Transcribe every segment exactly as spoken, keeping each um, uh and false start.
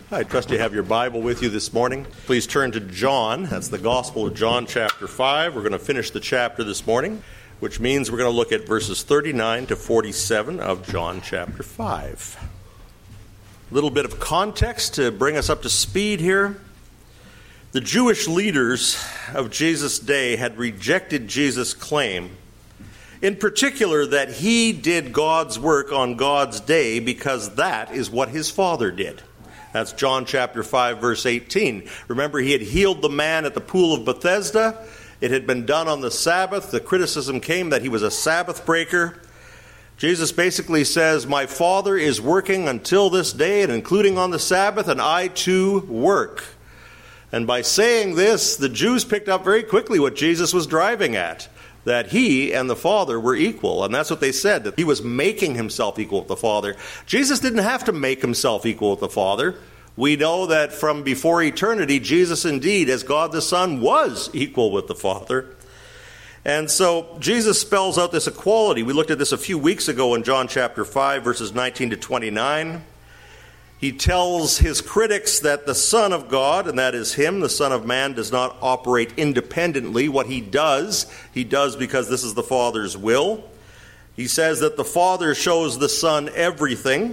I trust you have your Bible with you this morning. Please turn to John. That's the Gospel of John, chapter five. We're going to finish the chapter this morning, which means we're going to look at verses thirty-nine to forty-seven of John chapter five. A little bit of context to bring us up to speed here. The Jewish leaders of Jesus' day had rejected Jesus' claim, in particular that he did God's work on God's day because that is what his Father did. That's John chapter five, verse eighteen. Remember, he had healed the man at the pool of Bethesda. It had been done on the Sabbath. The criticism came that he was a Sabbath breaker. Jesus basically says, my Father is working until this day and including on the Sabbath, and I too work. And by saying this, the Jews picked up very quickly what Jesus was driving at, that he and the Father were equal. And that's what they said, that he was making himself equal with the Father. Jesus didn't have to make himself equal with the Father. We know that from before eternity, Jesus indeed, as God the Son, was equal with the Father. And so Jesus spells out this equality. We looked at this a few weeks ago in John chapter five, verses nineteen to twenty-nine. He tells his critics that the Son of God, and that is him, the Son of Man, does not operate independently. What he does, he does because this is the Father's will. He says that the Father shows the Son everything,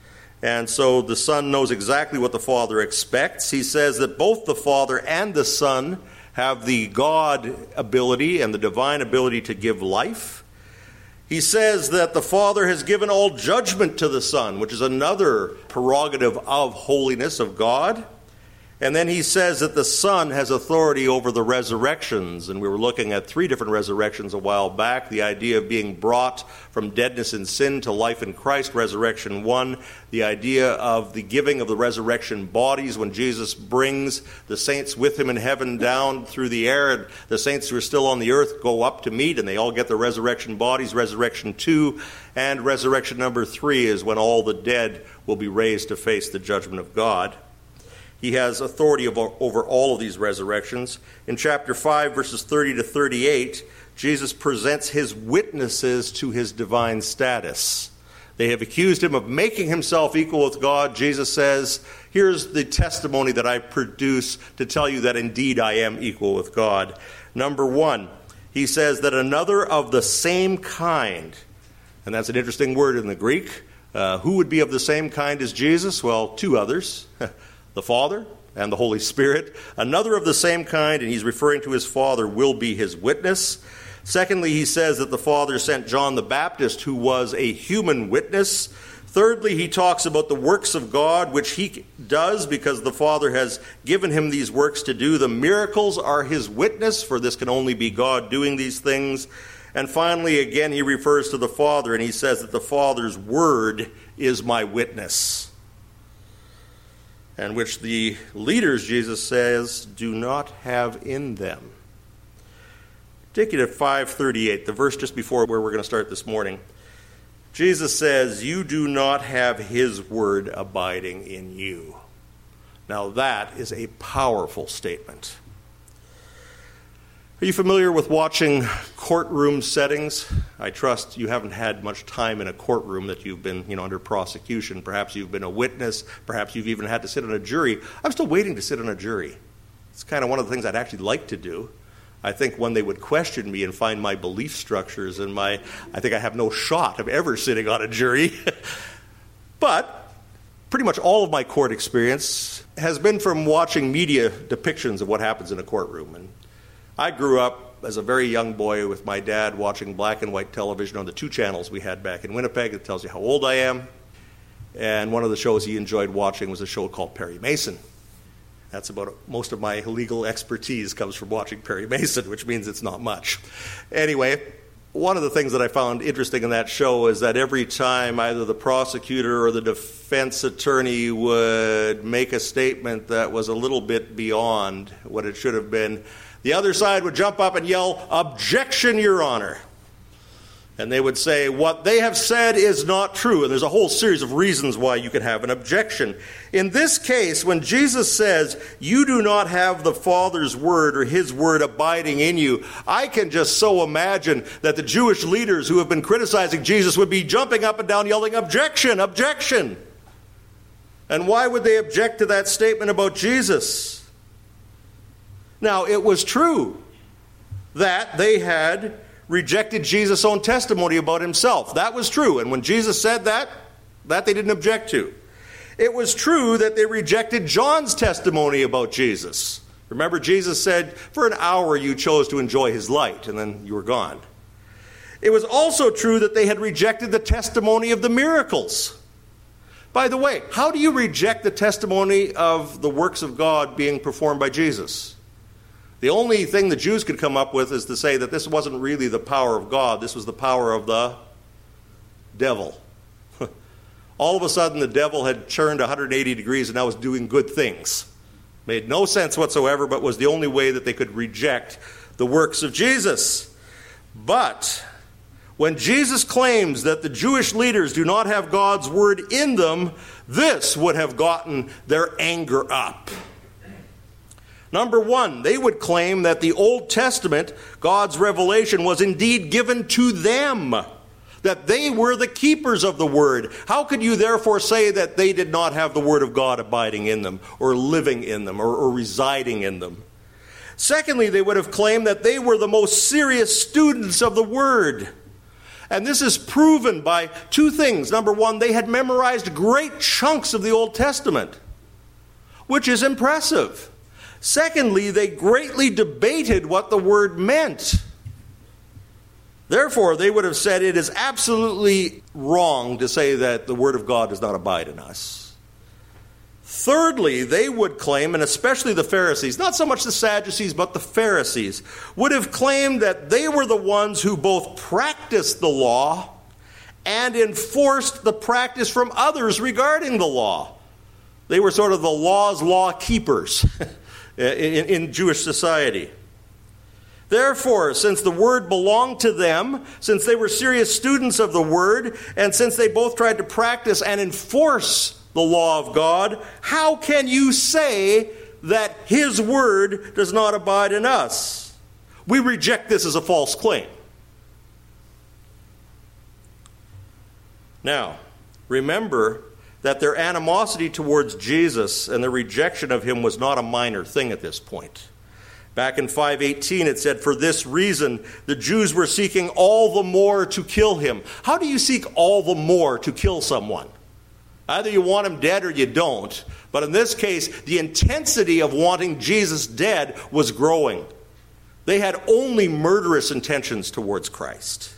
and so the Son knows exactly what the Father expects. He says that both the Father and the Son have the God ability and the divine ability to give life. He says that the Father has given all judgment to the Son, which is another prerogative of holiness of God. And then he says that the Son has authority over the resurrections. And we were looking at three different resurrections a while back. The idea of being brought from deadness in sin to life in Christ, resurrection one. The idea of the giving of the resurrection bodies when Jesus brings the saints with him in heaven down through the air. And the saints who are still on the earth go up to meet and they all get their resurrection bodies. Resurrection two. And resurrection number three is when all the dead will be raised to face the judgment of God. He has authority over, over all of these resurrections. In chapter five, verses thirty to thirty-eight, Jesus presents his witnesses to his divine status. They have accused him of making himself equal with God. Jesus says, here's the testimony that I produce to tell you that indeed I am equal with God. Number one, he says that another of the same kind, and that's an interesting word in the Greek. Uh, who would be of the same kind as Jesus? Well, two others. The Father and the Holy Spirit. Another of the same kind, and he's referring to his Father, will be his witness. Secondly, he says that the Father sent John the Baptist, who was a human witness. Thirdly, he talks about the works of God, which he does because the Father has given him these works to do. The miracles are his witness, for this can only be God doing these things. And finally, again, he refers to the Father, and he says that the Father's word is my witness. And which the leaders, Jesus says, do not have in them. Take it at five thirty-eight, the verse just before where we're going to start this morning. Jesus says, you do not have his word abiding in you. Now that is a powerful statement. Are you familiar with watching courtroom settings? I trust you haven't had much time in a courtroom that you've been, you know, under prosecution. Perhaps you've been a witness. Perhaps you've even had to sit on a jury. I'm still waiting to sit on a jury. It's kind of one of the things I'd actually like to do. I think when they would question me and find my belief structures and my, I think I have no shot of ever sitting on a jury. But pretty much all of my court experience has been from watching media depictions of what happens in a courtroom. And I grew up as a very young boy with my dad watching black and white television on the two channels we had back in Winnipeg. It tells you how old I am. And one of the shows he enjoyed watching was a show called Perry Mason. That's about most of my legal expertise comes from watching Perry Mason, which means it's not much. Anyway, one of the things that I found interesting in that show is that every time either the prosecutor or the defense attorney would make a statement that was a little bit beyond what it should have been, the other side would jump up and yell, "Objection, Your Honor." And they would say, what they have said is not true. And there's a whole series of reasons why you could have an objection. In this case, when Jesus says, you do not have the Father's word or his word abiding in you, I can just so imagine that the Jewish leaders who have been criticizing Jesus would be jumping up and down yelling, objection, objection. And why would they object to that statement about Jesus? Now, it was true that they had rejected Jesus' own testimony about himself. That was true. And when Jesus said that, that they didn't object to. It was true that they rejected John's testimony about Jesus. Remember, Jesus said, for an hour you chose to enjoy his light, and then you were gone. It was also true that they had rejected the testimony of the miracles. By the way, how do you reject the testimony of the works of God being performed by Jesus? The only thing the Jews could come up with is to say that this wasn't really the power of God, this was the power of the devil. All of a sudden, the devil had turned one hundred eighty degrees and now was doing good things. Made no sense whatsoever, but was the only way that they could reject the works of Jesus. But when Jesus claims that the Jewish leaders do not have God's word in them, this would have gotten their anger up. Number one, they would claim that the Old Testament, God's revelation, was indeed given to them, that they were the keepers of the word. How could you therefore say that they did not have the word of God abiding in them, or living in them, or, or residing in them? Secondly, they would have claimed that they were the most serious students of the word. And this is proven by two things. Number one, they had memorized great chunks of the Old Testament, which is impressive. Secondly, they greatly debated what the word meant. Therefore, they would have said it is absolutely wrong to say that the word of God does not abide in us. Thirdly, they would claim, and especially the Pharisees, not so much the Sadducees, but the Pharisees, would have claimed that they were the ones who both practiced the law and enforced the practice from others regarding the law. They were sort of the law's law keepers in, in Jewish society. Therefore, since the word belonged to them, since they were serious students of the word, and since they both tried to practice and enforce the law of God, how can you say that his word does not abide in us? We reject this as a false claim. Now, remember that their animosity towards Jesus and their rejection of him was not a minor thing at this point. Back in five eighteen, it said, for this reason, the Jews were seeking all the more to kill him. How do you seek all the more to kill someone? Either you want him dead or you don't. But in this case, the intensity of wanting Jesus dead was growing. They had only murderous intentions towards Christ.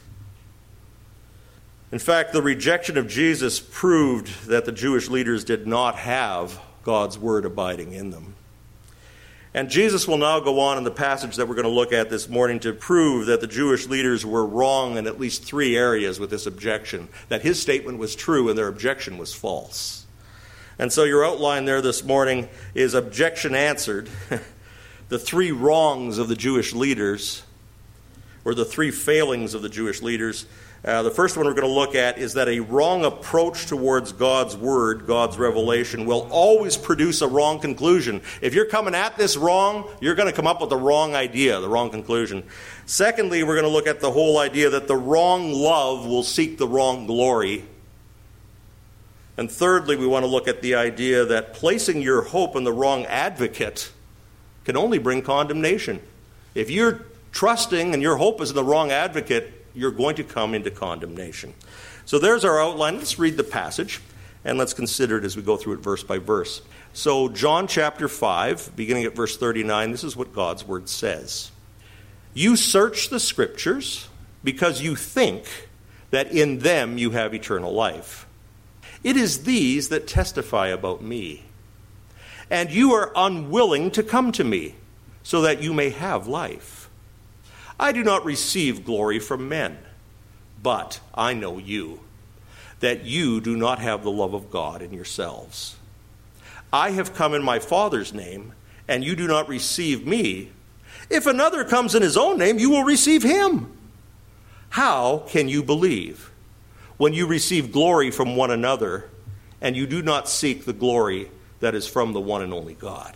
In fact, the rejection of Jesus proved that the Jewish leaders did not have God's word abiding in them. And Jesus will now go on in the passage that we're going to look at this morning to prove that the Jewish leaders were wrong in at least three areas with this objection, that his statement was true and their objection was false. And so your outline there this morning is objection answered, the three wrongs of the Jewish leaders, or the three failings of the Jewish leaders. Uh, the first one we're going to look at is that a wrong approach towards God's word, God's revelation, will always produce a wrong conclusion. If you're coming at this wrong, you're going to come up with the wrong idea, the wrong conclusion. Secondly, we're going to look at the whole idea that the wrong love will seek the wrong glory. And thirdly, we want to look at the idea that placing your hope in the wrong advocate can only bring condemnation. If you're trusting and your hope is in the wrong advocate, you're going to come into condemnation. So there's our outline. Let's read the passage, and let's consider it as we go through it verse by verse. So John chapter five, beginning at verse thirty-nine, this is what God's word says. You search the scriptures because you think that in them you have eternal life. It is these that testify about me. And you are unwilling to come to me so that you may have life. I do not receive glory from men, but I know you, that you do not have the love of God in yourselves. I have come in my Father's name, and you do not receive me. If another comes in his own name, you will receive him. How can you believe when you receive glory from one another, and you do not seek the glory that is from the one and only God?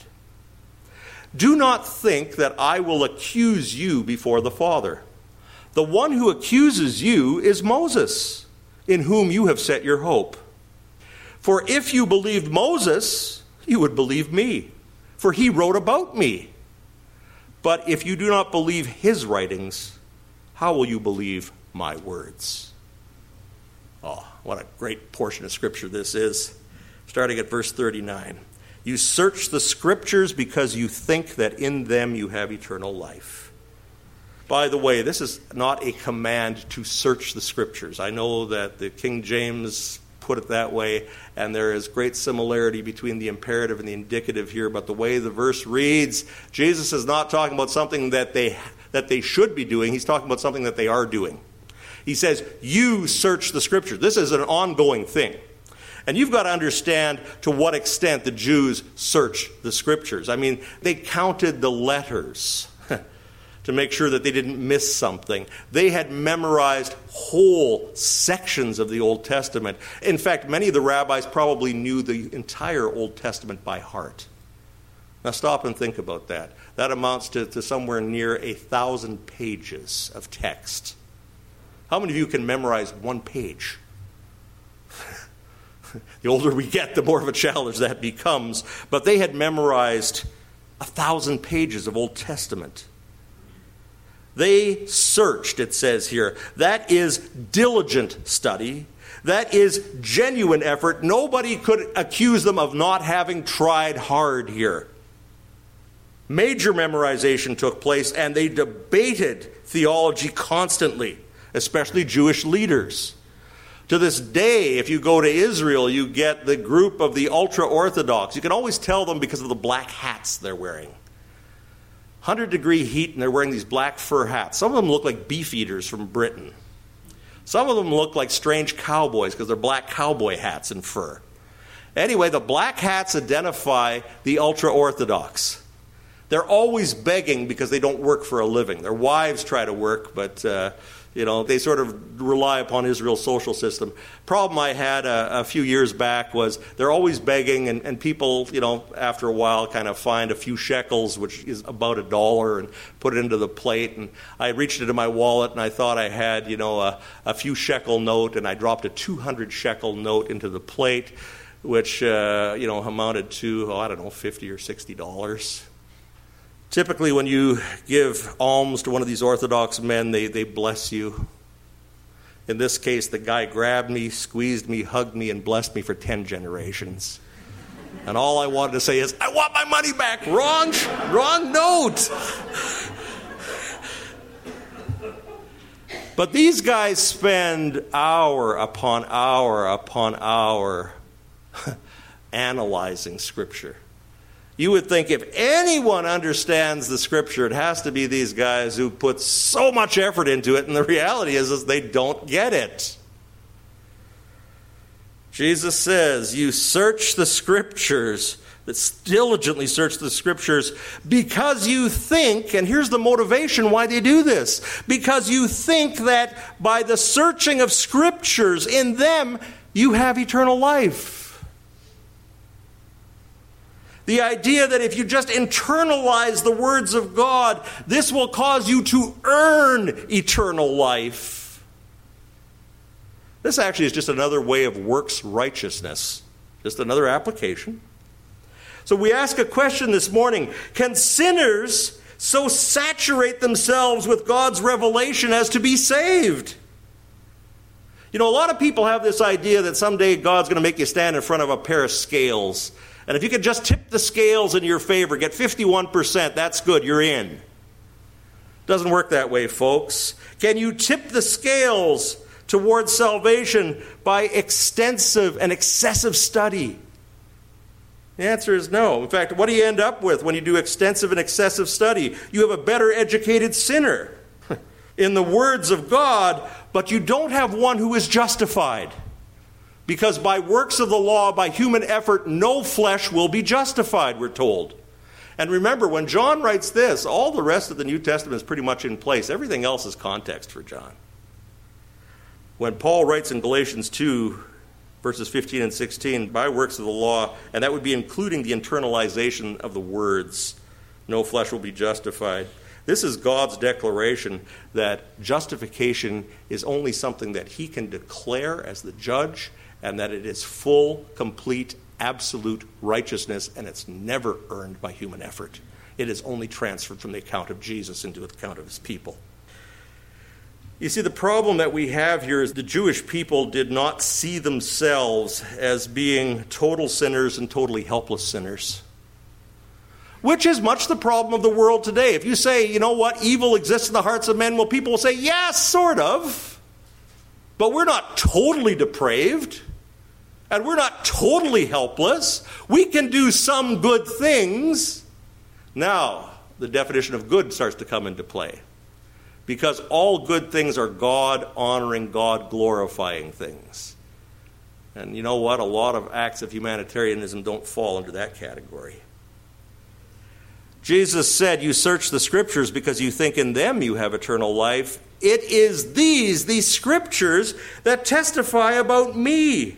Do not think that I will accuse you before the Father. The one who accuses you is Moses, in whom you have set your hope. For if you believed Moses, you would believe me, for he wrote about me. But if you do not believe his writings, how will you believe my words? Oh, what a great portion of Scripture this is. Starting at verse thirty-nine. You search the Scriptures because you think that in them you have eternal life. By the way, this is not a command to search the Scriptures. I know that the King James put it that way, and there is great similarity between the imperative and the indicative here, but the way the verse reads, Jesus is not talking about something that they that they should be doing. He's talking about something that they are doing. He says, you search the Scriptures. This is an ongoing thing. And you've got to understand to what extent the Jews searched the Scriptures. I mean, they counted the letters to make sure that they didn't miss something. They had memorized whole sections of the Old Testament. In fact, many of the rabbis probably knew the entire Old Testament by heart. Now stop and think about that. That amounts to, to somewhere near a thousand pages of text. How many of you can memorize one page? The older we get, the more of a challenge that becomes. But they had memorized a thousand pages of Old Testament. They searched, it says here. That is diligent study. That is genuine effort. Nobody could accuse them of not having tried hard here. Major memorization took place, and they debated theology constantly, especially Jewish leaders. To this day, if you go to Israel, you get the group of the ultra-Orthodox. You can always tell them because of the black hats they're wearing. one hundred degree heat, and they're wearing these black fur hats. Some of them look like beef eaters from Britain. Some of them look like strange cowboys because they're black cowboy hats and fur. Anyway, the black hats identify the ultra-Orthodox. They're always begging because they don't work for a living. Their wives try to work, but uh, you know they sort of rely upon Israel's social system. Problem I had a, a few years back was they're always begging, and, and people, you know, after a while kind of find a few shekels, which is about a dollar, and put it into the plate. And I reached into my wallet, and I thought I had, you know, a, a few shekel note, and I dropped a two hundred shekel note into the plate, which, uh, you know, amounted to, oh, I don't know, fifty or sixty dollars. Typically, when you give alms to one of these Orthodox men, they, they bless you. In this case, the guy grabbed me, squeezed me, hugged me, and blessed me for ten generations. And all I wanted to say is, I want my money back. Wrong, wrong note. But these guys spend hour upon hour upon hour analyzing Scripture. You would think if anyone understands the Scripture, it has to be these guys who put so much effort into it, and the reality is, is they don't get it. Jesus says, you search the Scriptures, that diligently search the Scriptures, because you think, and here's the motivation why they do this, because you think that by the searching of Scriptures, in them you have eternal life. The idea that if you just internalize the words of God, this will cause you to earn eternal life. This actually is just another way of works righteousness, just another application. So we ask a question this morning: can sinners so saturate themselves with God's revelation as to be saved? You know, a lot of people have this idea that someday God's going to make you stand in front of a pair of scales. And if you could just tip the scales in your favor, get fifty-one percent, that's good, you're in. Doesn't work that way, folks. Can you tip the scales towards salvation by extensive and excessive study? The answer is no. In fact, what do you end up with when you do extensive and excessive study? You have a better educated sinner in the words of God, but you don't have one who is justified. Because by works of the law, by human effort, no flesh will be justified, we're told. And remember, when John writes this, all the rest of the New Testament is pretty much in place. Everything else is context for John. When Paul writes in Galatians two, verses fifteen and sixteen, by works of the law, and that would be including the internalization of the words, no flesh will be justified. This is God's declaration that justification is only something that he can declare as the judge, and that it is full, complete, absolute righteousness, and it's never earned by human effort. It is only transferred from the account of Jesus into the account of his people. You see, the problem that we have here is the Jewish people did not see themselves as being total sinners and totally helpless sinners, which is much the problem of the world today. If you say, you know what, evil exists in the hearts of men, well, people will say, yes, sort of, but we're not totally depraved, and we're not totally helpless. We can do some good things. Now, the definition of good starts to come into play, because all good things are God-honoring, God-glorifying things. And you know what? A lot of acts of humanitarianism don't fall into that category. Jesus said, you search the Scriptures because you think in them you have eternal life. It is these, these Scriptures, that testify about me.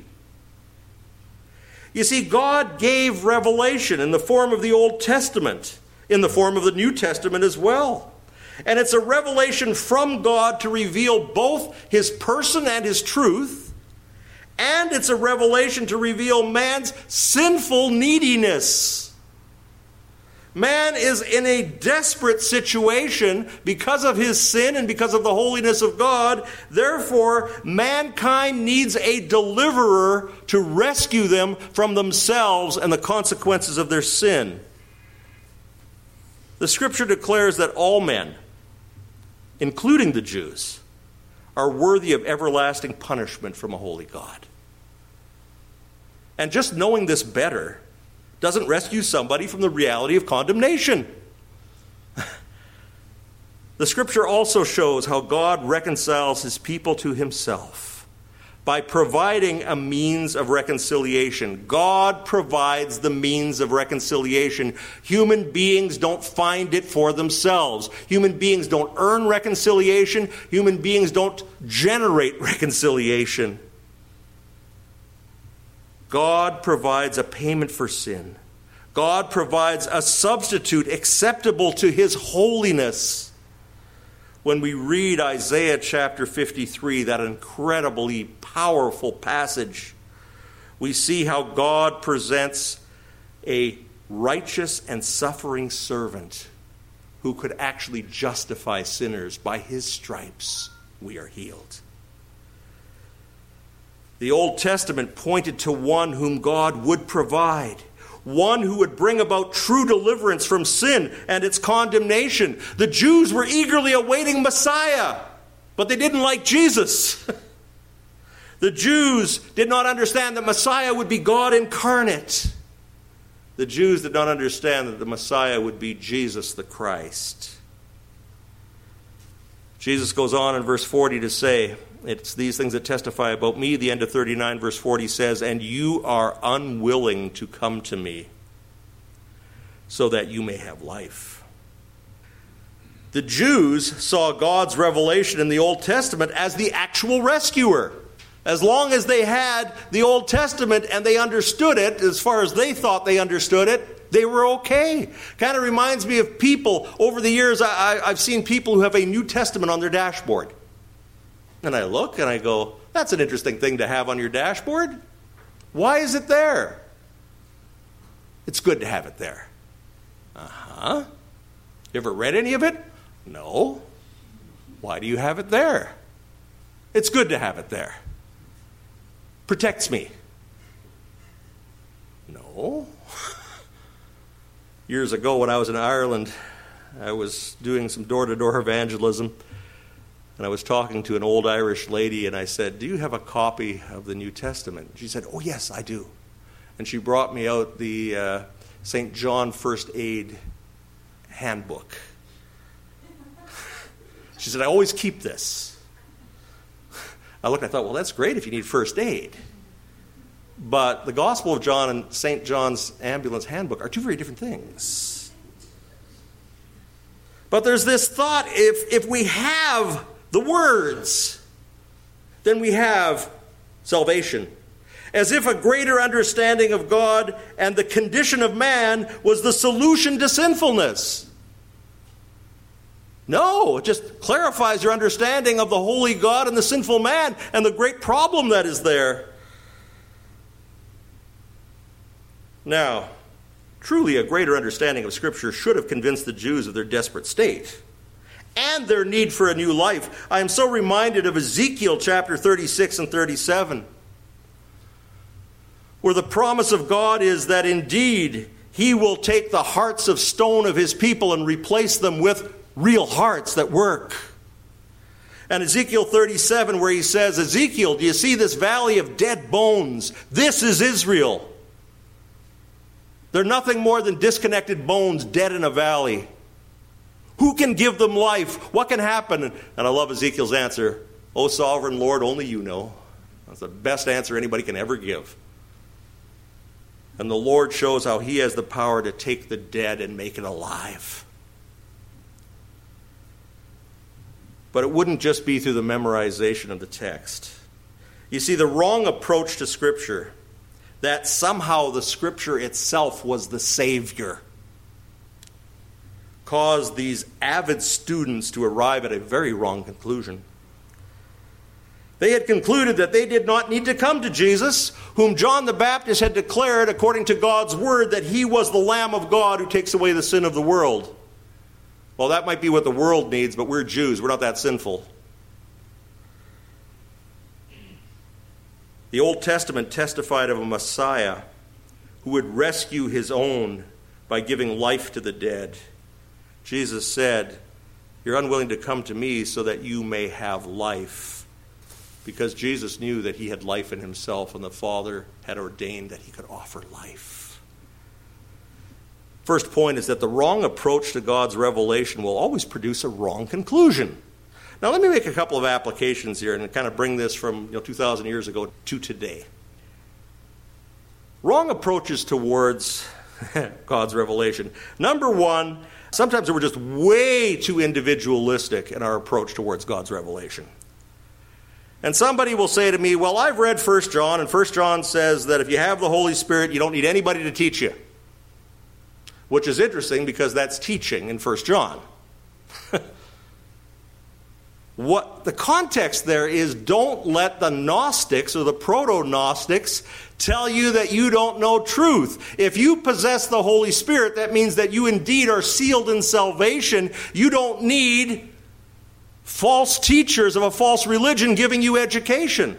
You see, God gave revelation in the form of the Old Testament, in the form of the New Testament as well. And it's a revelation from God to reveal both his person and his truth, and it's a revelation to reveal man's sinful neediness. Man is in a desperate situation because of his sin and because of the holiness of God. Therefore, mankind needs a deliverer to rescue them from themselves and the consequences of their sin. The Scripture declares that all men, including the Jews, are worthy of everlasting punishment from a holy God. And just knowing this better doesn't rescue somebody from the reality of condemnation. The Scripture also shows how God reconciles his people to himself by providing a means of reconciliation. God provides the means of reconciliation. Human beings don't find it for themselves. Human beings don't earn reconciliation. Human beings don't generate reconciliation. God provides a payment for sin. God provides a substitute acceptable to his holiness. When we read Isaiah chapter fifty-three, that incredibly powerful passage, we see how God presents a righteous and suffering servant who could actually justify sinners. By his stripes we are healed. The Old Testament pointed to one whom God would provide, one who would bring about true deliverance from sin and its condemnation. The Jews were eagerly awaiting Messiah, but they didn't like Jesus. The Jews did not understand that Messiah would be God incarnate. The Jews did not understand that the Messiah would be Jesus the Christ. Jesus goes on in verse forty to say, it's these things that testify about me. The end of thirty-nine, verse forty says, and you are unwilling to come to me so that you may have life. The Jews saw God's revelation in the Old Testament as the actual rescuer. As long as they had the Old Testament and they understood it, as far as they thought they understood it, they were okay. Kind of reminds me of people. Over the years, I, I, I've seen people who have a New Testament on their dashboard. And I look and I go, that's an interesting thing to have on your dashboard. Why is it there? It's good to have it there. Uh-huh. You ever read any of it? No. Why do you have it there? It's good to have it there. Protects me. No. Years ago when I was in Ireland, I was doing some door-to-door evangelism. And I was talking to an old Irish lady, and I said, do you have a copy of the New Testament? She said, oh, yes, I do. And she brought me out the uh, Saint John First Aid handbook. She said, I always keep this. I looked and I thought, well, that's great if you need first aid. But the Gospel of John and Saint John's Ambulance Handbook are two very different things. But there's this thought, if, if we have the words, then we have salvation. As if a greater understanding of God and the condition of man was the solution to sinfulness. No, it just clarifies your understanding of the holy God and the sinful man and the great problem that is there. Now, truly a greater understanding of Scripture should have convinced the Jews of their desperate state and their need for a new life. I am so reminded of Ezekiel chapter thirty-six and thirty-seven, where the promise of God is that indeed He will take the hearts of stone of His people and replace them with real hearts that work. And Ezekiel thirty-seven, where He says, Ezekiel, do you see this valley of dead bones? This is Israel. They're nothing more than disconnected bones dead in a valley. Who can give them life? What can happen? And I love Ezekiel's answer. O sovereign Lord, only you know. That's the best answer anybody can ever give. And the Lord shows how He has the power to take the dead and make it alive. But it wouldn't just be through the memorization of the text. You see, the wrong approach to Scripture, that somehow the Scripture itself was the Savior, caused these avid students to arrive at a very wrong conclusion. They had concluded that they did not need to come to Jesus, whom John the Baptist had declared, according to God's word, that He was the Lamb of God who takes away the sin of the world. Well, that might be what the world needs, but we're Jews. We're not that sinful. The Old Testament testified of a Messiah who would rescue His own by giving life to the dead. Jesus said, you're unwilling to come to me so that you may have life. Because Jesus knew that He had life in Himself, and the Father had ordained that He could offer life. First point is that the wrong approach to God's revelation will always produce a wrong conclusion. Now let me make a couple of applications here and kind of bring this from you know, two thousand years ago to today. Wrong approaches towards God's revelation. Number one, sometimes we're just way too individualistic in our approach towards God's revelation. And somebody will say to me, well, I've read First John, and First John says that if you have the Holy Spirit, you don't need anybody to teach you. Which is interesting because that's teaching in First John. What the context there is, don't let the Gnostics or the proto-Gnostics tell you that you don't know truth. If you possess the Holy Spirit, that means that you indeed are sealed in salvation. You don't need false teachers of a false religion giving you education.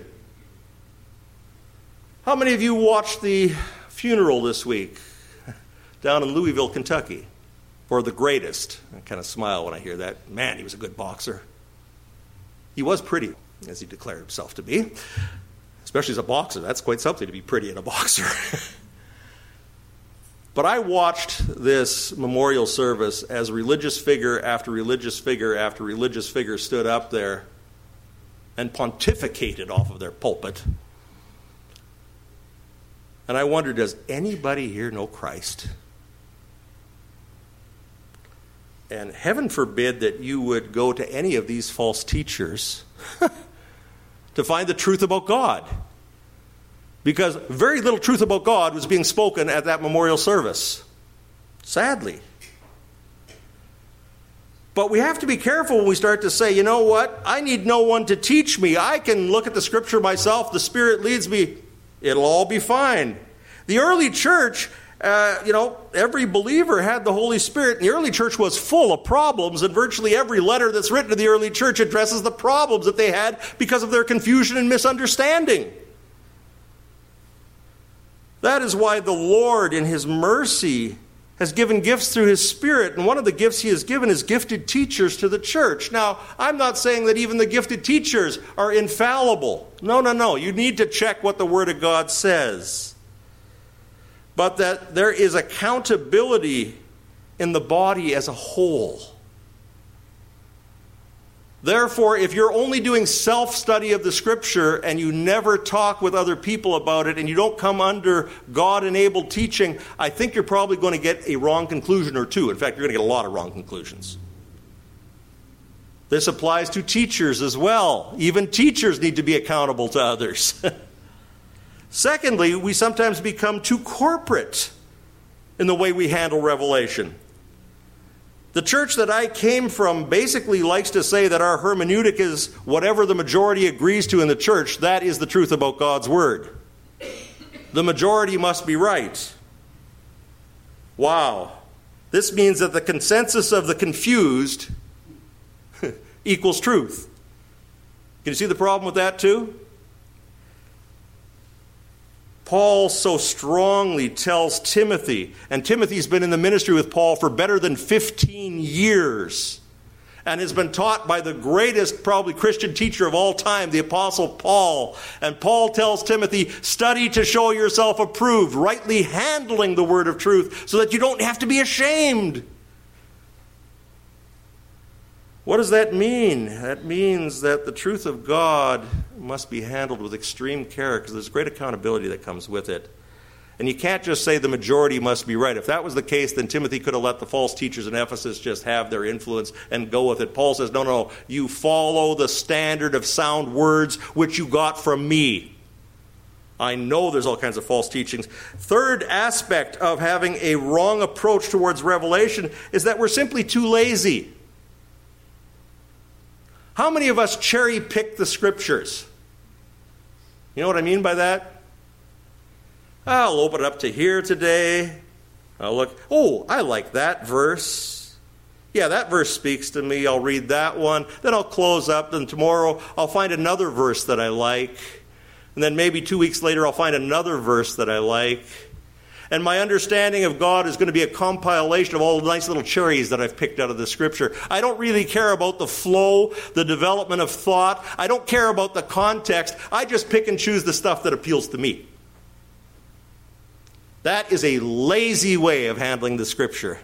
How many of you watched the funeral this week down in Louisville, Kentucky, for the greatest? I kind of smile when I hear that. Man, he was a good boxer. He was pretty, as he declared himself to be. Especially as a boxer. That's quite something to be pretty in a boxer. But I watched this memorial service as religious figure after religious figure after religious figure stood up there and pontificated off of their pulpit. And I wonder, does anybody here know Christ? And heaven forbid that you would go to any of these false teachers to find the truth about God. Because very little truth about God was being spoken at that memorial service. Sadly. But we have to be careful when we start to say, you know what? I need no one to teach me. I can look at the Scripture myself. The Spirit leads me. It'll all be fine. The early church, uh, you know, every believer had the Holy Spirit. And the early church was full of problems. And virtually every letter that's written to the early church addresses the problems that they had because of their confusion and misunderstanding. That is why the Lord, in His mercy, has given gifts through His Spirit. And one of the gifts He has given is gifted teachers to the church. Now, I'm not saying that even the gifted teachers are infallible. No, no, no. You need to check what the Word of God says. But that there is accountability in the body as a whole. Therefore, if you're only doing self-study of the Scripture and you never talk with other people about it and you don't come under God-enabled teaching, I think you're probably going to get a wrong conclusion or two. In fact, you're going to get a lot of wrong conclusions. This applies to teachers as well. Even teachers need to be accountable to others. Secondly, we sometimes become too corporate in the way we handle revelation. The church that I came from basically likes to say that our hermeneutic is whatever the majority agrees to in the church, that is the truth about God's Word. The majority must be right. Wow. This means that the consensus of the confused equals truth. Can you see the problem with that too? Paul so strongly tells Timothy, and Timothy's been in the ministry with Paul for better than fifteen years, and has been taught by the greatest, probably, Christian teacher of all time, the Apostle Paul. And Paul tells Timothy, study to show yourself approved, rightly handling the word of truth, so that you don't have to be ashamed. What does that mean? That means that the truth of God must be handled with extreme care, because there's great accountability that comes with it. And you can't just say the majority must be right. If that was the case, then Timothy could have let the false teachers in Ephesus just have their influence and go with it. Paul says, no, no, you follow the standard of sound words which you got from me. I know there's all kinds of false teachings. Third aspect of having a wrong approach towards revelation is that we're simply too lazy. How many of us cherry pick the scriptures? You know what I mean by that? I'll open it up to here today. I'll look, oh, I like that verse. Yeah, that verse speaks to me. I'll read that one. Then I'll close up. Then tomorrow I'll find another verse that I like. And then maybe two weeks later I'll find another verse that I like. And my understanding of God is going to be a compilation of all the nice little cherries that I've picked out of the scripture. I don't really care about the flow, the development of thought. I don't care about the context. I just pick and choose the stuff that appeals to me. That is a lazy way of handling the scripture.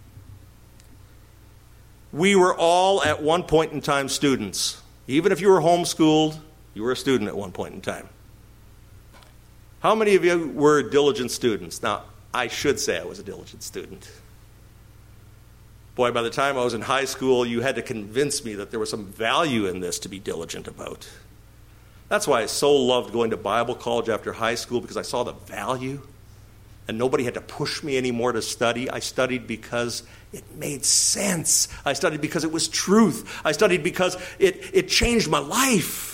We were all at one point in time students. Even if you were homeschooled, you were a student at one point in time. How many of you were diligent students? Now, I should say I was a diligent student. Boy, by the time I was in high school, you had to convince me that there was some value in this to be diligent about. That's why I so loved going to Bible college after high school, because I saw the value, and nobody had to push me anymore to study. I studied because it made sense. I studied because it was truth. I studied because it, it changed my life.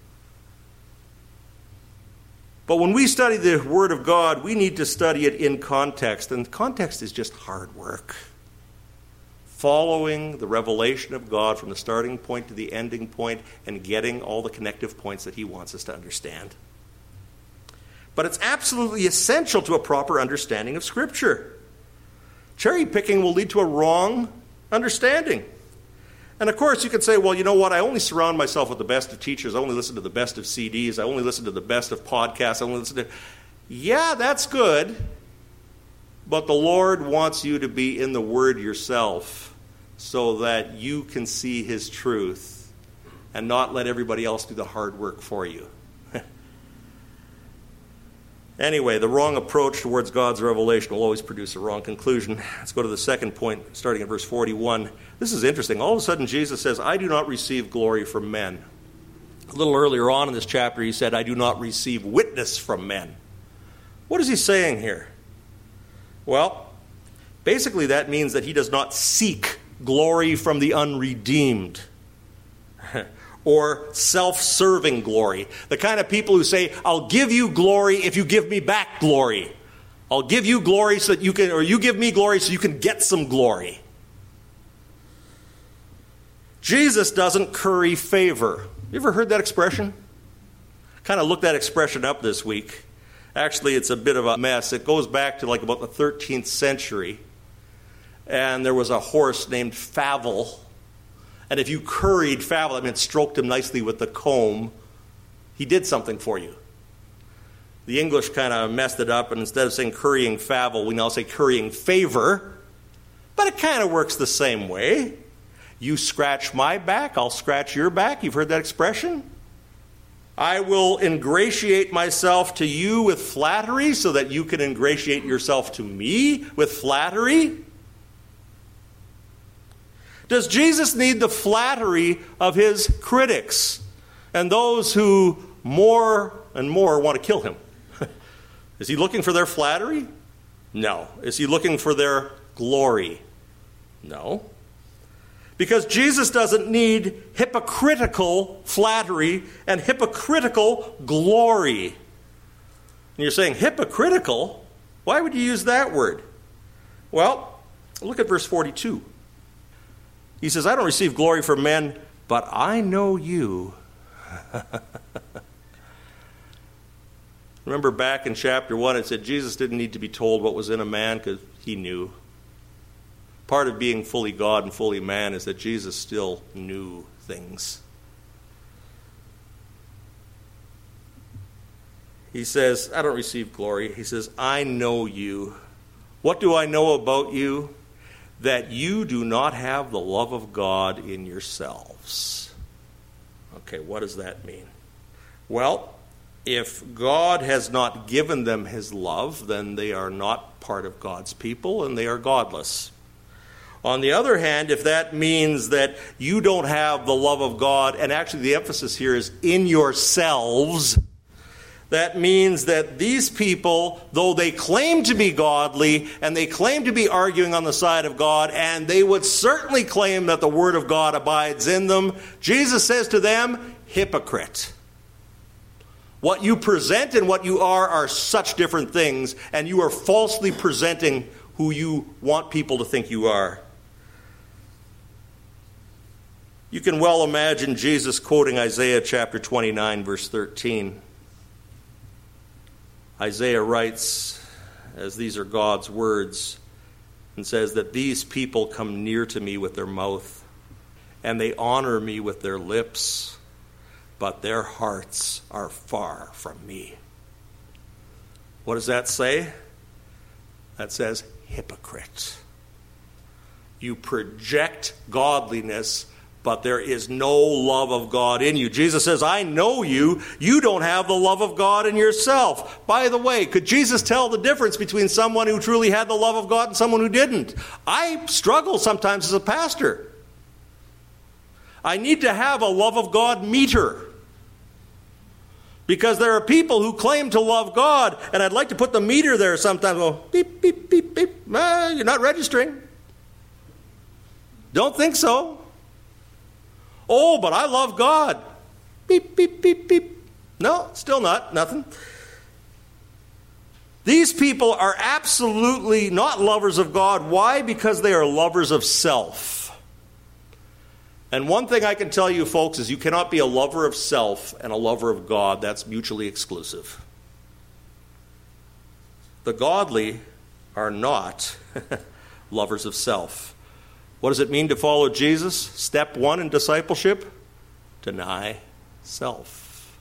But when we study the Word of God, we need to study it in context. And context is just hard work. Following the revelation of God from the starting point to the ending point and getting all the connective points that He wants us to understand. But it's absolutely essential to a proper understanding of Scripture. Cherry picking will lead to a wrong understanding. And of course, you could say, well, you know what? I only surround myself with the best of teachers. I only listen to the best of C Ds. I only listen to the best of podcasts. I only listen to... Yeah, that's good. But the Lord wants you to be in the Word yourself so that you can see His truth and not let everybody else do the hard work for you. Anyway, the wrong approach towards God's revelation will always produce a wrong conclusion. Let's go to the second point, starting at verse forty-one. This is interesting. All of a sudden, Jesus says, I do not receive glory from men. A little earlier on in this chapter, he said, I do not receive witness from men. What is he saying here? Well, basically that means that he does not seek glory from the unredeemed. Or self-serving glory. The kind of people who say, I'll give you glory if you give me back glory. I'll give you glory so that you can, or you give me glory so you can get some glory. Jesus doesn't curry favor. You ever heard that expression? Kind of looked that expression up this week. Actually, it's a bit of a mess. It goes back to like about the thirteenth century. And there was a horse named Favell. And if you curried Favell, that meant stroked him nicely with the comb, he did something for you. The English kind of messed it up, and instead of saying currying Favell, we now say currying favor. But it kind of works the same way. You scratch my back, I'll scratch your back. You've heard that expression? I will ingratiate myself to you with flattery so that you can ingratiate yourself to me with flattery. Does Jesus need the flattery of his critics and those who more and more want to kill him? Is he looking for their flattery? No. Is he looking for their glory? No. Because Jesus doesn't need hypocritical flattery and hypocritical glory. And you're saying hypocritical? Why would you use that word? Well, look at verse forty-two. He says, I don't receive glory from men, but I know you. Remember back in chapter one, it said Jesus didn't need to be told what was in a man because he knew. Part of being fully God and fully man is that Jesus still knew things. He says, I don't receive glory. He says, I know you. What do I know about you? That you do not have the love of God in yourselves. Okay, what does that mean? Well, if God has not given them his love, then they are not part of God's people and they are godless. On the other hand, if that means that you don't have the love of God, and actually the emphasis here is in yourselves, that means that these people, though they claim to be godly, and they claim to be arguing on the side of God, and they would certainly claim that the Word of God abides in them, Jesus says to them, hypocrite. What you present and what you are are such different things, and you are falsely presenting who you want people to think you are. You can well imagine Jesus quoting Isaiah chapter twenty-nine, verse thirteen. Isaiah writes, as these are God's words, and says that these people come near to me with their mouth, and they honor me with their lips, but their hearts are far from me. What does that say? That says hypocrite. You project godliness, but there is no love of God in you. Jesus says, I know you. You don't have the love of God in yourself. By the way, could Jesus tell the difference between someone who truly had the love of God and someone who didn't? I struggle sometimes as a pastor. I need to have a love of God meter. Because there are people who claim to love God, and I'd like to put the meter there sometimes. Go, beep, beep, beep, beep. Ah, you're not registering. Don't think so. Oh, but I love God. Beep, beep, beep, beep. No, still not. Nothing. These people are absolutely not lovers of God. Why? Because they are lovers of self. And one thing I can tell you, folks, is you cannot be a lover of self and a lover of God. That's mutually exclusive. The godly are not lovers of self. What does it mean to follow Jesus? Step one in discipleship, deny self.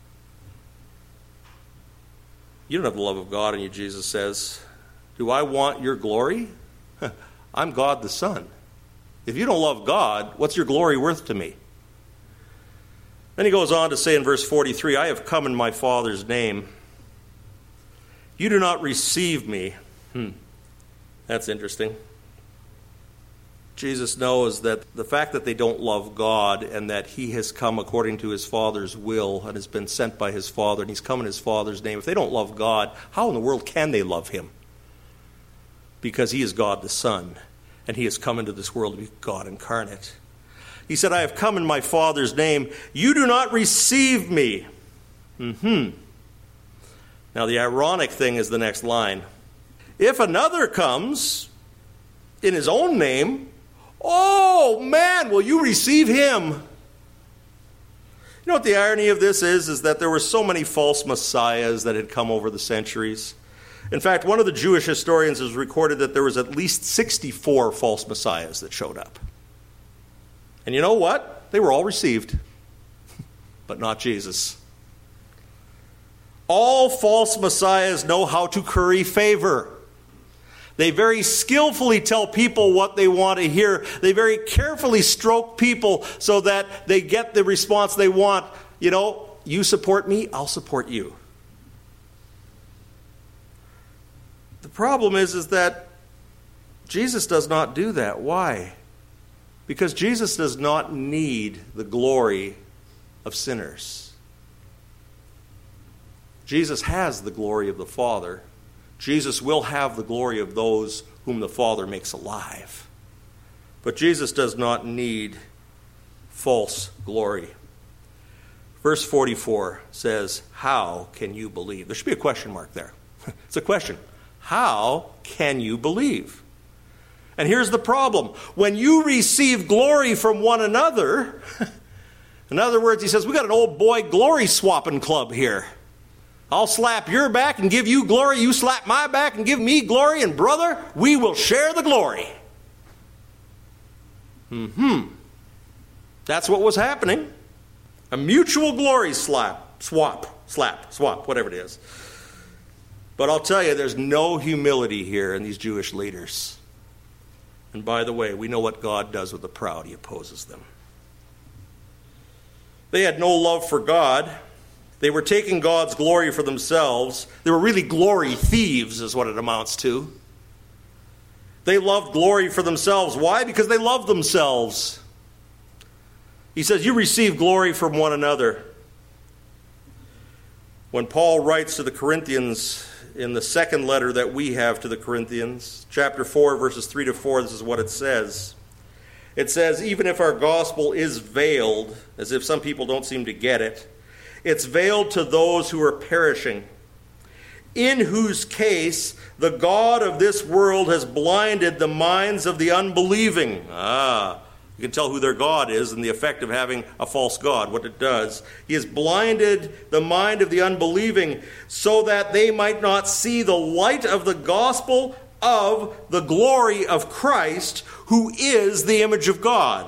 You don't have the love of God in you, Jesus says. Do I want your glory? I'm God the Son. If you don't love God, what's your glory worth to me? Then he goes on to say in verse forty-three, I have come in my Father's name. You do not receive me. Hmm. That's interesting. Jesus knows that the fact that they don't love God and that he has come according to his Father's will and has been sent by his Father and he's come in his Father's name, if they don't love God, how in the world can they love him? Because he is God the Son and he has come into this world to be God incarnate. He said, I have come in my Father's name. You do not receive me. Mm-hmm. Now the ironic thing is the next line. If another comes in his own name, oh, man, will you receive him? You know what the irony of this is? Is that there were so many false messiahs that had come over the centuries. In fact, one of the Jewish historians has recorded that there was at least sixty-four false messiahs that showed up. And you know what? They were all received, but not Jesus. All false messiahs know how to curry favor. They very skillfully tell people what they want to hear. They very carefully stroke people so that they get the response they want. You know, you support me, I'll support you. The problem is, is that Jesus does not do that. Why? Because Jesus does not need the glory of sinners. Jesus has the glory of the Father. Jesus will have the glory of those whom the Father makes alive. But Jesus does not need false glory. Verse forty-four says, how can you believe? There should be a question mark there. It's a question. How can you believe? And here's the problem. When you receive glory from one another, in other words, he says, we got an old boy glory swapping club here. I'll slap your back and give you glory. You slap my back and give me glory. And brother, we will share the glory. Hmm. That's what was happening. A mutual glory slap, swap, slap, swap, whatever it is. But I'll tell you, there's no humility here in these Jewish leaders. And by the way, we know what God does with the proud. He opposes them. They had no love for God. They were taking God's glory for themselves. They were really glory thieves is what it amounts to. They loved glory for themselves. Why? Because they loved themselves. He says, you receive glory from one another. When Paul writes to the Corinthians in the second letter that we have to the Corinthians, chapter four, verses three to four, this is what it says. It says, even if our gospel is veiled, as if some people don't seem to get it, it's veiled to those who are perishing, in whose case the God of this world has blinded the minds of the unbelieving. Ah, you can tell who their God is and the effect of having a false God, what it does. He has blinded the mind of the unbelieving so that they might not see the light of the gospel of the glory of Christ, who is the image of God.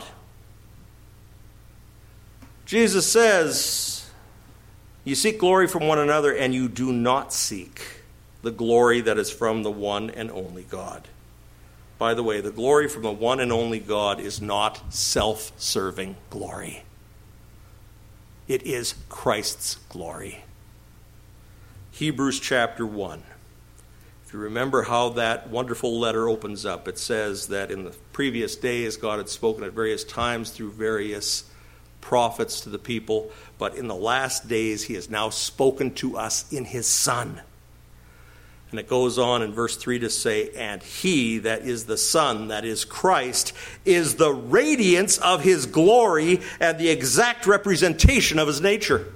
Jesus says, you seek glory from one another and you do not seek the glory that is from the one and only God. By the way, the glory from the one and only God is not self-serving glory. It is Christ's glory. Hebrews chapter one. If you remember how that wonderful letter opens up, it says that in the previous days God had spoken at various times through various prophets to the people, but in the last days he has now spoken to us in his Son. And it goes on in verse three to say, and he, that is the Son, that is Christ, is the radiance of his glory and the exact representation of his nature.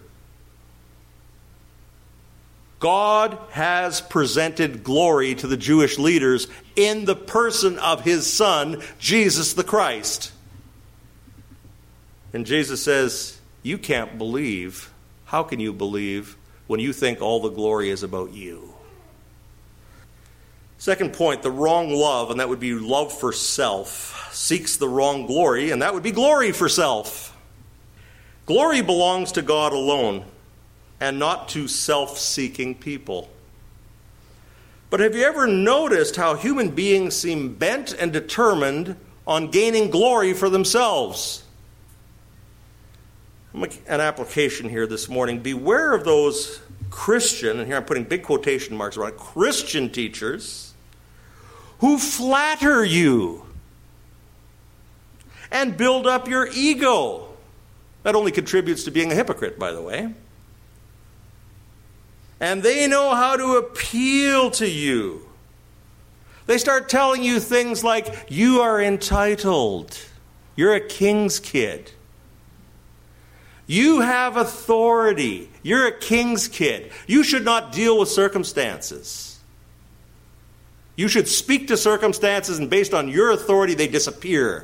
God has presented glory to the Jewish leaders in the person of his Son, Jesus the Christ. And Jesus says, you can't believe. How can you believe when you think all the glory is about you? Second point, the wrong love, and that would be love for self, seeks the wrong glory, and that would be glory for self. Glory belongs to God alone, and not to self-seeking people. But have you ever noticed how human beings seem bent and determined on gaining glory for themselves? I'll make an application here this morning. Beware of those Christian, and here I'm putting big quotation marks around, Christian teachers who flatter you and build up your ego. That only contributes to being a hypocrite, by the way. And they know how to appeal to you. They start telling you things like, you are entitled. You're a king's kid. You have authority. You're a king's kid. You should not deal with circumstances. You should speak to circumstances, and based on your authority, they disappear.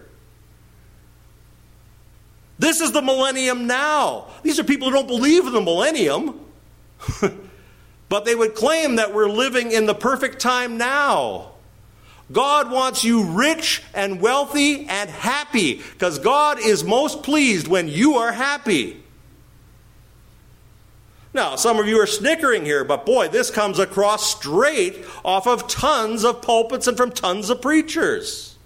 This is the millennium now. These are people who don't believe in the millennium. But they would claim that we're living in the perfect time now. God wants you rich and wealthy and happy, because God is most pleased when you are happy. Now, some of you are snickering here, but boy, this comes across straight off of tons of pulpits and from tons of preachers.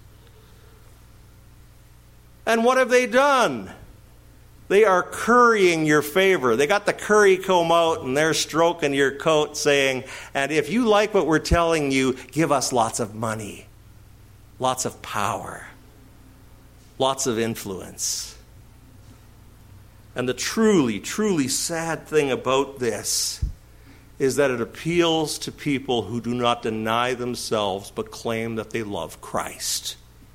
And what have they done? They are currying your favor. They got the curry comb out and they're stroking your coat saying, and if you like what we're telling you, give us lots of money, lots of power, lots of influence. And the truly, truly sad thing about this is that it appeals to people who do not deny themselves but claim that they love Christ.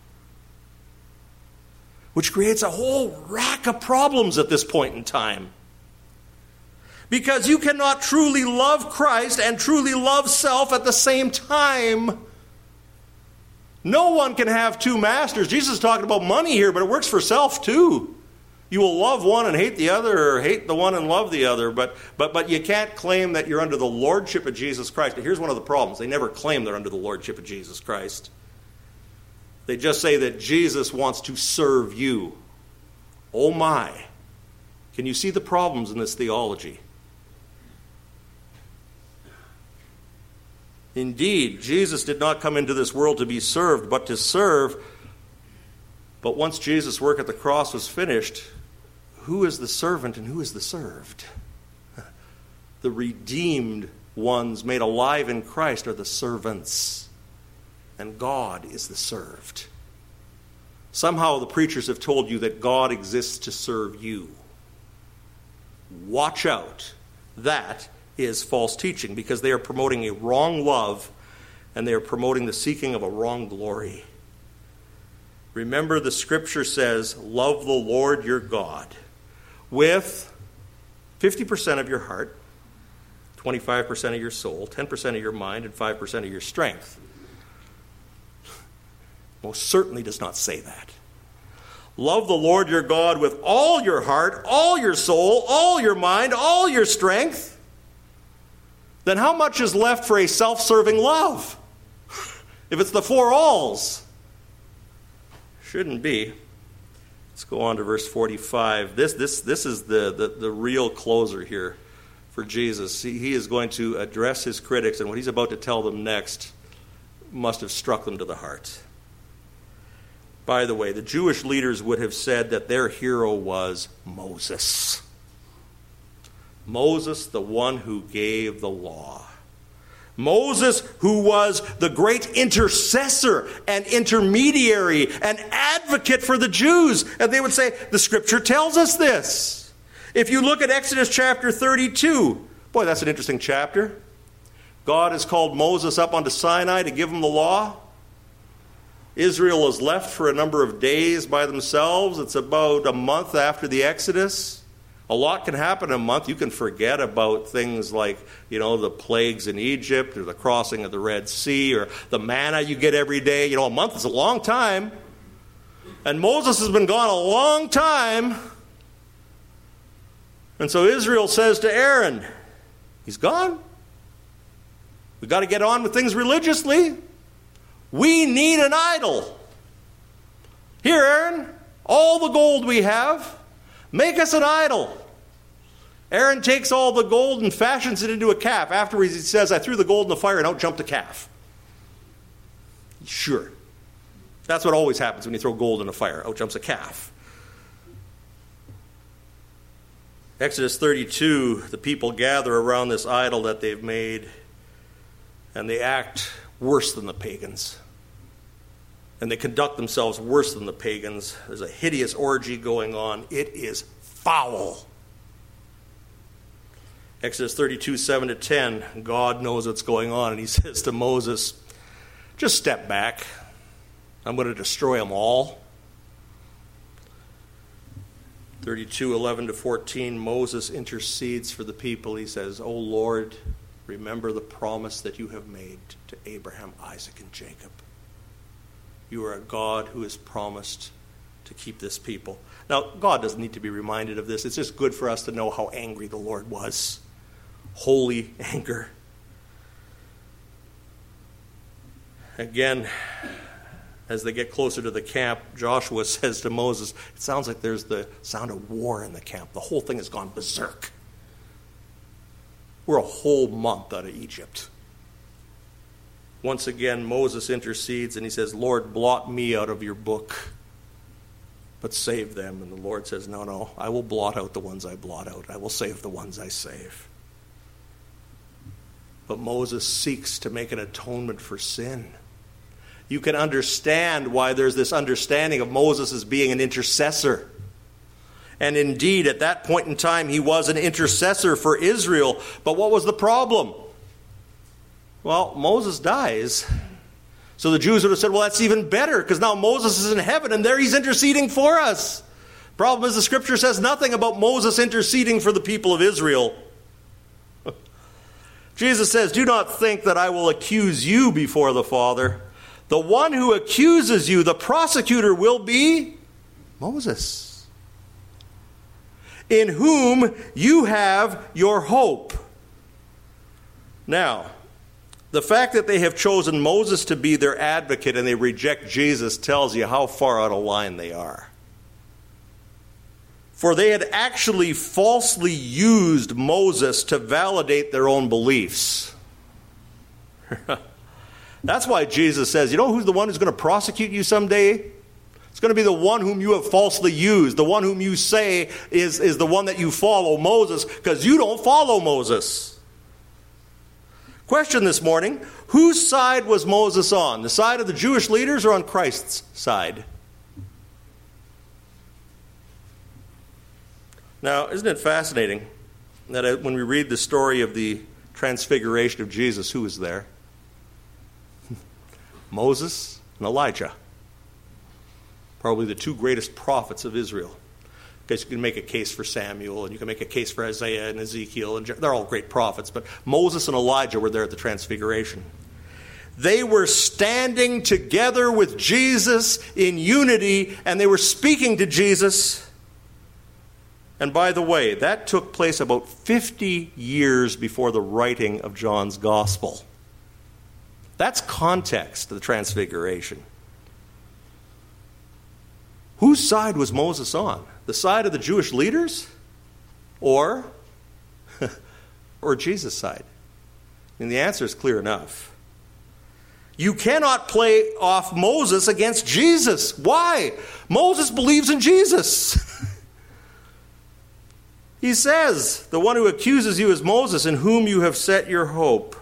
Which creates a whole rack of problems at this point in time. Because you cannot truly love Christ and truly love self at the same time. No one can have two masters. Jesus is talking about money here, but it works for self too. You will love one and hate the other, or hate the one and love the other. But, but, but you can't claim that you're under the lordship of Jesus Christ. But here's one of the problems. They never claim they're under the lordship of Jesus Christ. They just say that Jesus wants to serve you. Oh my. Can you see the problems in this theology? Indeed, Jesus did not come into this world to be served, but to serve. But once Jesus' work at the cross was finished, who is the servant and who is the served? The redeemed ones made alive in Christ are the servants, and God is the served. Somehow the preachers have told you that God exists to serve you. Watch out. That is false teaching, because they are promoting a wrong love and they are promoting the seeking of a wrong glory. Remember, the scripture says, love the Lord your God with fifty percent of your heart, twenty-five percent of your soul, ten percent of your mind, and five percent of your strength. Most certainly does not say that. Love the Lord your God with all your heart, all your soul, all your mind, all your strength. Then how much is left for a self-serving love? If it's the four alls. Shouldn't be. Let's go on to verse forty-five. This, this, this is the, the, the real closer here for Jesus. He, he is going to address his critics, and what he's about to tell them next must have struck them to the heart. By the way, the Jewish leaders would have said that their hero was Moses. Moses, the one who gave the law. Moses, who was the great intercessor and intermediary and advocate for the Jews. And they would say, the scripture tells us this. If you look at Exodus chapter thirty-two, boy, that's an interesting chapter. God has called Moses up onto Sinai to give him the law. Israel is left for a number of days by themselves. It's about a month after the Exodus. A lot can happen in a month. You can forget about things like, you know, the plagues in Egypt or the crossing of the Red Sea or the manna you get every day. You know, a month is a long time. And Moses has been gone a long time. And so Israel says to Aaron, he's gone. We've got to get on with things religiously. We need an idol. Here, Aaron, all the gold we have, make us an idol. Aaron takes all the gold and fashions it into a calf. Afterwards he says, I threw the gold in the fire and out jumped the calf. Sure. That's what always happens when you throw gold in a fire. Out jumps a calf. Exodus thirty-two, the people gather around this idol that they've made, and they act worse than the pagans. And they conduct themselves worse than the pagans. There's a hideous orgy going on. It is foul. Exodus thirty-two, seven to ten, God knows what's going on, and he says to Moses, just step back. I'm going to destroy them all. thirty-two, eleven to fourteen, Moses intercedes for the people. He says, O Lord, remember the promise that you have made to Abraham, Isaac, and Jacob. You are a God who has promised to keep this people. Now, God doesn't need to be reminded of this. It's just good for us to know how angry the Lord was. Holy anger. Again, as they get closer to the camp, Joshua says to Moses, it sounds like there's the sound of war in the camp. The whole thing has gone berserk. We're a whole month out of Egypt. Once again, Moses intercedes and he says, Lord, blot me out of your book, but save them. And the Lord says, no, no, I will blot out the ones I blot out. I will save the ones I save. But Moses seeks to make an atonement for sin. You can understand why there's this understanding of Moses as being an intercessor. And indeed, at that point in time, he was an intercessor for Israel. But what was the problem? Well, Moses dies. So the Jews would have said, well, that's even better, because now Moses is in heaven, and there he's interceding for us. Problem is, the scripture says nothing about Moses interceding for the people of Israel. Jesus says, do not think that I will accuse you before the Father. The one who accuses you, the prosecutor, will be Moses, in whom you have your hope. Now, the fact that they have chosen Moses to be their advocate and they reject Jesus tells you how far out of line they are. For they had actually falsely used Moses to validate their own beliefs. That's why Jesus says, you know who's the one who's going to prosecute you someday? It's going to be the one whom you have falsely used, the one whom you say is, is the one that you follow, Moses, because you don't follow Moses. Question this morning, whose side was Moses on? The side of the Jewish leaders or on Christ's side? Now, isn't it fascinating that when we read the story of the transfiguration of Jesus, who was there? Moses and Elijah. Probably the two greatest prophets of Israel. Because you can make a case for Samuel, and you can make a case for Isaiah and Ezekiel, and they're all great prophets. But Moses and Elijah were there at the transfiguration. They were standing together with Jesus in unity, and they were speaking to Jesus. And by the way, that took place about fifty years before the writing of John's Gospel. That's context to the transfiguration. Whose side was Moses on? The side of the Jewish leaders? Or, or Jesus' side? And the answer is clear enough. You cannot play off Moses against Jesus. Why? Moses believes in Jesus. He says, the one who accuses you is Moses, in whom you have set your hope.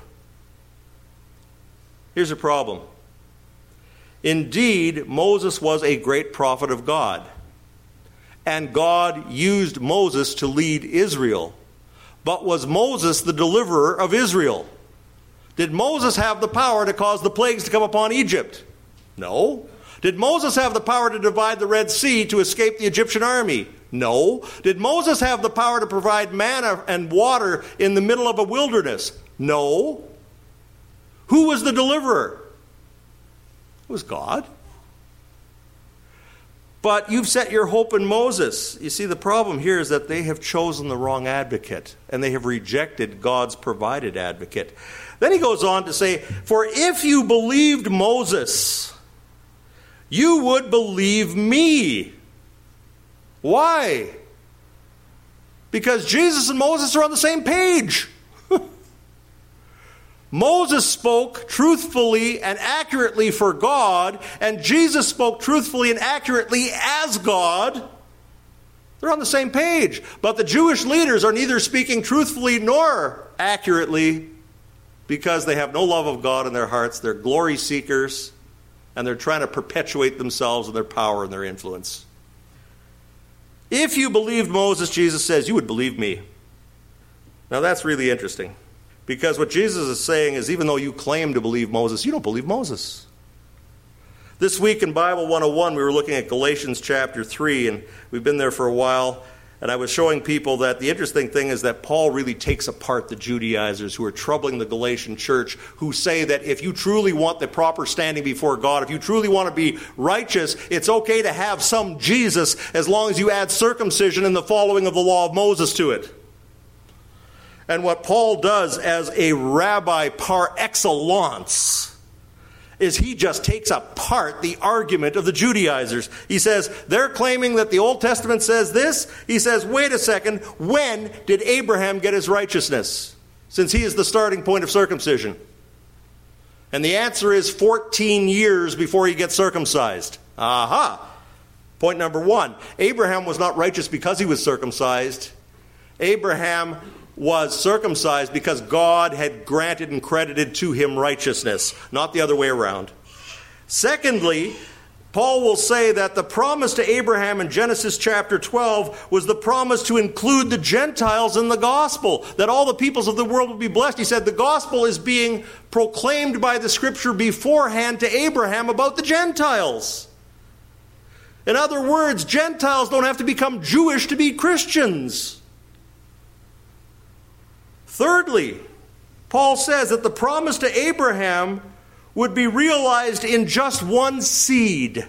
Here's a problem. Indeed, Moses was a great prophet of God. And God used Moses to lead Israel. But was Moses the deliverer of Israel? Did Moses have the power to cause the plagues to come upon Egypt? No. Did Moses have the power to divide the Red Sea to escape the Egyptian army? No. Did Moses have the power to provide manna and water in the middle of a wilderness? No. Who was the deliverer? It was God. But you've set your hope in Moses. You see, the problem here is that they have chosen the wrong advocate, and they have rejected God's provided advocate. Then he goes on to say, for if you believed Moses, you would believe me. Why? Because Jesus and Moses are on the same page. Moses spoke truthfully and accurately for God, and Jesus spoke truthfully and accurately as God. They're on the same page. But the Jewish leaders are neither speaking truthfully nor accurately because they have no love of God in their hearts. They're glory seekers, and they're trying to perpetuate themselves and their power and their influence. If you believed Moses, Jesus says, you would believe me. Now that's really interesting. Because what Jesus is saying is, even though you claim to believe Moses, you don't believe Moses. This week in Bible one oh one, we were looking at Galatians chapter three, and we've been there for a while. And I was showing people that the interesting thing is that Paul really takes apart the Judaizers who are troubling the Galatian church, who say that if you truly want the proper standing before God, if you truly want to be righteous, it's okay to have some Jesus as long as you add circumcision and the following of the law of Moses to it. And what Paul does as a rabbi par excellence is he just takes apart the argument of the Judaizers. He says, they're claiming that the Old Testament says this. He says, wait a second, when did Abraham get his righteousness? Since he is the starting point of circumcision. And the answer is fourteen years before he gets circumcised. Aha! Point number one, Abraham was not righteous because he was circumcised. Abraham was circumcised because God had granted and credited to him righteousness, not the other way around. Secondly, Paul will say that the promise to Abraham in Genesis chapter twelve was the promise to include the Gentiles in the gospel, that all the peoples of the world would be blessed. He said the gospel is being proclaimed by the scripture beforehand to Abraham about the Gentiles. In other words, Gentiles don't have to become Jewish to be Christians. Thirdly, Paul says that the promise to Abraham would be realized in just one seed.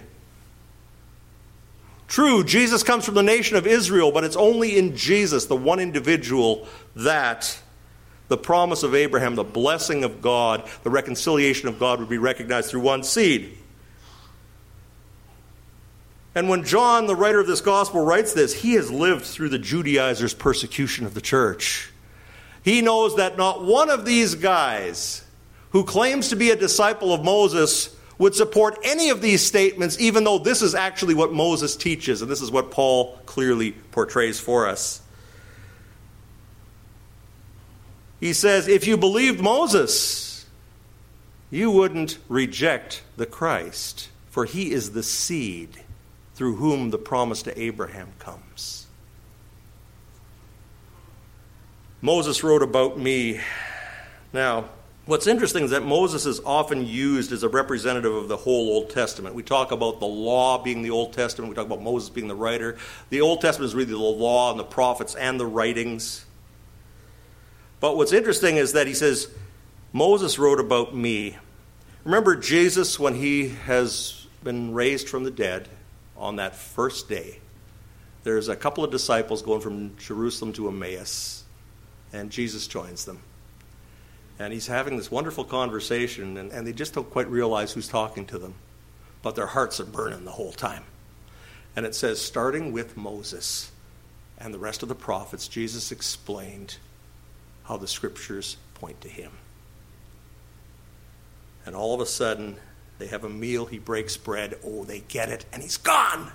True, Jesus comes from the nation of Israel, but it's only in Jesus, the one individual, that the promise of Abraham, the blessing of God, the reconciliation of God would be recognized through one seed. And when John, the writer of this gospel, writes this, he has lived through the Judaizers' persecution of the church. He knows that not one of these guys who claims to be a disciple of Moses would support any of these statements, even though this is actually what Moses teaches, and this is what Paul clearly portrays for us. He says, if you believed Moses, you wouldn't reject the Christ, for he is the seed through whom the promise to Abraham comes. Moses wrote about me. Now, what's interesting is that Moses is often used as a representative of the whole Old Testament. We talk about the law being the Old Testament. We talk about Moses being the writer. The Old Testament is really the law and the prophets and the writings. But what's interesting is that he says, Moses wrote about me. Remember Jesus, when he has been raised from the dead on that first day, there's a couple of disciples going from Jerusalem to Emmaus, and Jesus joins them. And he's having this wonderful conversation, and, and they just don't quite realize who's talking to them. But their hearts are burning the whole time. And it says, starting with Moses and the rest of the prophets, Jesus explained how the scriptures point to him. And all of a sudden, they have a meal, he breaks bread, oh, they get it, and he's gone!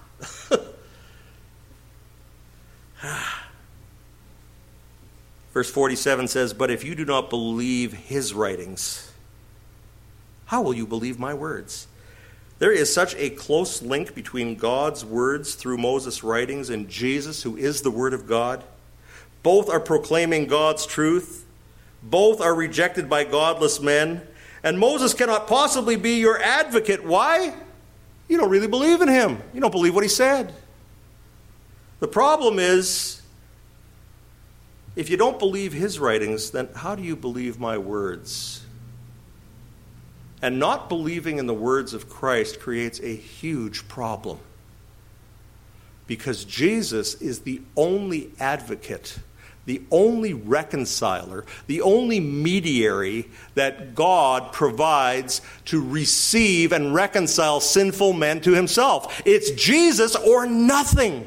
Verse forty-seven says, but if you do not believe his writings, how will you believe my words? There is such a close link between God's words through Moses' writings and Jesus, who is the Word of God. Both are proclaiming God's truth. Both are rejected by godless men. And Moses cannot possibly be your advocate. Why? You don't really believe in him. You don't believe what he said. The problem is, if you don't believe his writings, then how do you believe my words? And not believing in the words of Christ creates a huge problem. Because Jesus is the only advocate, the only reconciler, the only mediator that God provides to receive and reconcile sinful men to himself. It's Jesus or nothing.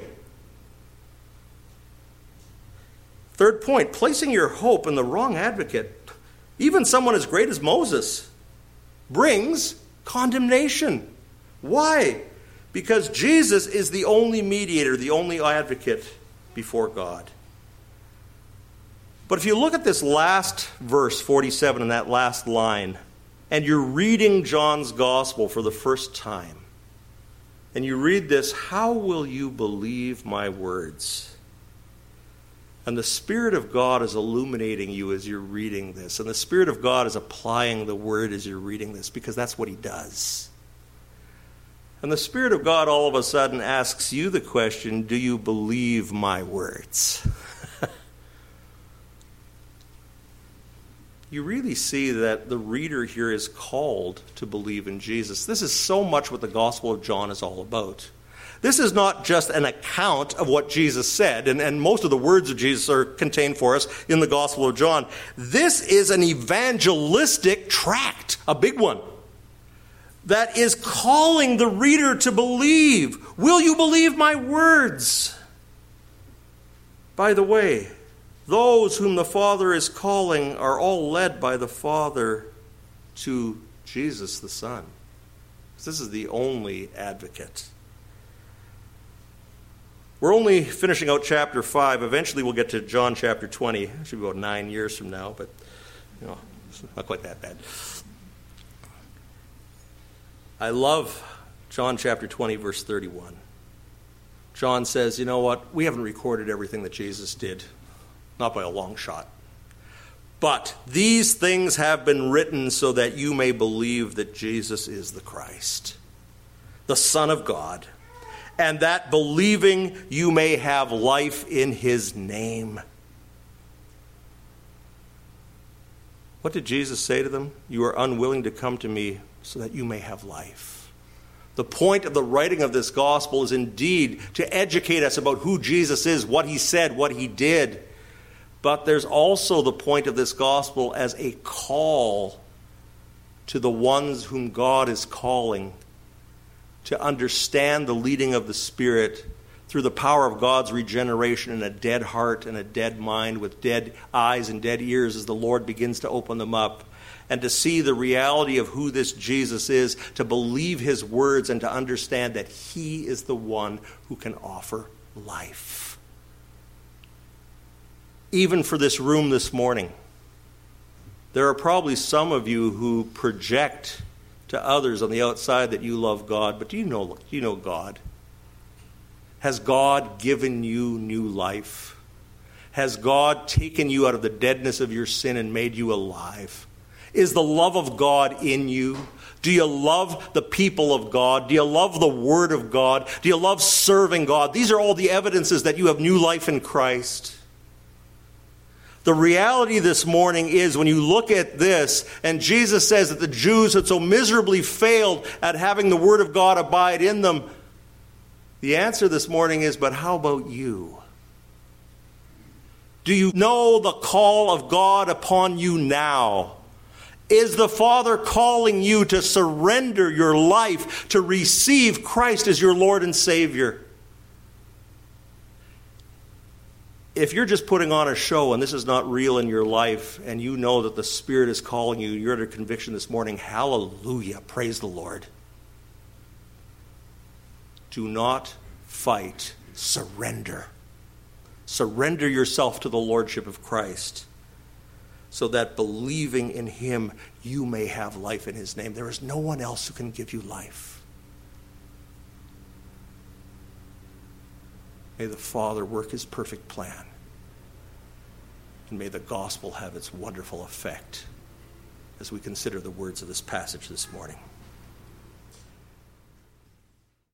Third point, placing your hope in the wrong advocate, even someone as great as Moses, brings condemnation. Why? Because Jesus is the only mediator, the only advocate before God. But if you look at this last verse, forty-seven, and that last line, and you're reading John's gospel for the first time, and you read this, how will you believe my words? And the Spirit of God is illuminating you as you're reading this. And the Spirit of God is applying the word as you're reading this, because that's what he does. And the Spirit of God all of a sudden asks you the question, do you believe my words? You really see that the reader here is called to believe in Jesus. This is so much what the Gospel of John is all about. This is not just an account of what Jesus said, and, and most of the words of Jesus are contained for us in the Gospel of John. This is an evangelistic tract, a big one, that is calling the reader to believe. Will you believe my words? By the way, those whom the Father is calling are all led by the Father to Jesus the Son. This is the only advocate. We're only finishing out chapter five. Eventually we'll get to John chapter twenty. It should be about nine years from now, but you know, it's not quite that bad. I love John chapter twenty, verse thirty-one. John says, you know what? We haven't recorded everything that Jesus did. Not by a long shot. But these things have been written so that you may believe that Jesus is the Christ, the Son of God, and that believing you may have life in his name. What did Jesus say to them? You are unwilling to come to me, so that you may have life. The point of the writing of this gospel is indeed to educate us about who Jesus is, what he said, what he did. But there's also the point of this gospel as a call to the ones whom God is calling to understand the leading of the Spirit through the power of God's regeneration in a dead heart and a dead mind with dead eyes and dead ears as the Lord begins to open them up, and to see the reality of who this Jesus is, to believe his words and to understand that he is the one who can offer life. Even for this room this morning, there are probably some of you who project to others on the outside that you love God, but do you know, do you know God? Has God given you new life? Has God taken you out of the deadness of your sin and made you alive? Is the love of God in you? Do you love the people of God? Do you love the Word of God? Do you love serving God? These are all the evidences that you have new life in Christ. The reality this morning is when you look at this, and Jesus says that the Jews had so miserably failed at having the Word of God abide in them, the answer this morning is, but how about you? Do you know the call of God upon you now? Is the Father calling you to surrender your life, to receive Christ as your Lord and Savior? If you're just putting on a show and this is not real in your life, and you know that the Spirit is calling you, you're under conviction this morning, hallelujah, praise the Lord. Do not fight, surrender. Surrender yourself to the Lordship of Christ, so that believing in him, you may have life in his name. There is no one else who can give you life. May the Father work his perfect plan. And may the gospel have its wonderful effect as we consider the words of this passage this morning.